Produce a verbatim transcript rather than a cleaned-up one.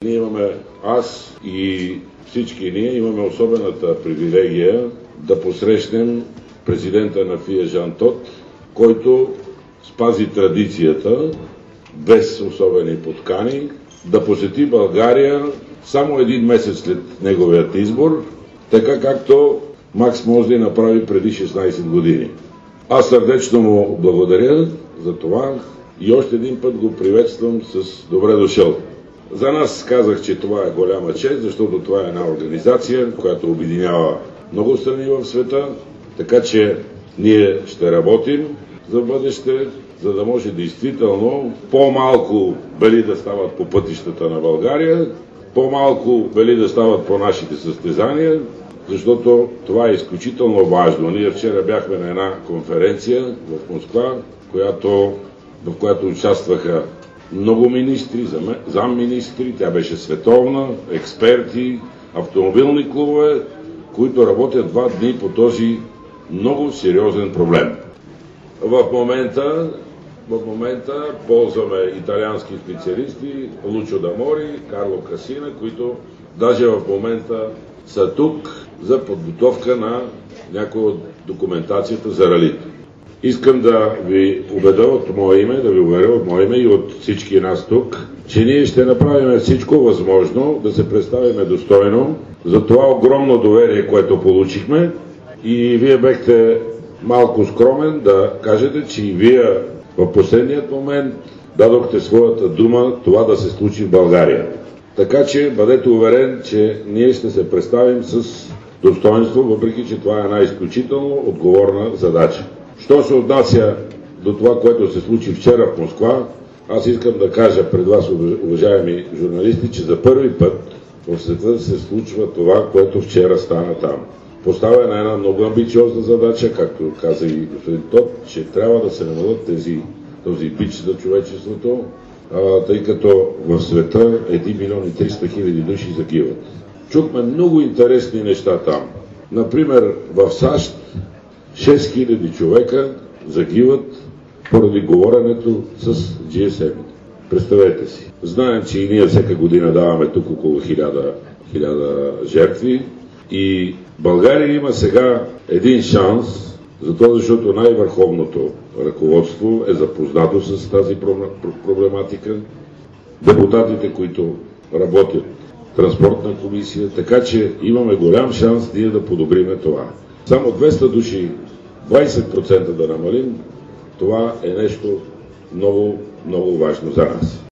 ние имаме, аз и всички ние имаме особената привилегия да посрещнем президента на ФИА Жан Тод, който спази традицията, без особени подкани, да посети България само един месец след неговият избор, така както Макс Мозли направи преди шестнайсет години. Аз сърдечно му благодаря за това и още един път го приветствам с добре дошъл. За нас казах, че това е голяма чест, защото това е една организация, която обединява много страни в света, така че ние ще работим за бъдеще, за да може действително по-малко бели да стават по пътищата на България, по-малко бели да стават по нашите състезания, защото това е изключително важно. Ние вчера бяхме на една конференция в Москва, която, в която участваха много министри, замминистри, тя беше световна, експерти, автомобилни клубове, които работят два дни по този много сериозен проблем. В момента, в момента ползваме италиански специалисти, Лучо Дамори, Карло Касина, които даже в момента са тук за подготовка на някоя от документацията за ралито. Искам да ви убедя от мое име, да ви уверя от мое име и от всички нас тук, че ние ще направим всичко възможно да се представим достойно за това огромно доверие, което получихме, и вие бехте малко скромен да кажете, че и вие в последният момент дадохте своята дума това да се случи в България. Така че бъдете уверен, че ние ще се представим с достоинство, въпреки че това е една изключително отговорна задача. Що се отнася до това, което се случи вчера в Москва, аз искам да кажа пред вас, уважаеми журналисти, че за първи път в света се случва това, което вчера стана там. Поставена една много амбициозна задача, както каза и господин Тод, че трябва да се намалят тези, този бич за човечеството, а, тъй като в света един милион и триста хиляди души загиват. Чухме много интересни неща там. Например, в САЩ шест хиляди човека загиват поради говоренето с джи ес ем-ите. Представете си. Знаем, че и ние всяка година даваме тук около хиляда жертви и България има сега един шанс, за това, защото най-върховното ръководство е запознато с тази проблематика, депутатите, които работят в транспортна комисия, така че имаме голям шанс ние да подобриме това. Само двеста души, двайсет процента да намалим, това е нещо много, много важно за нас.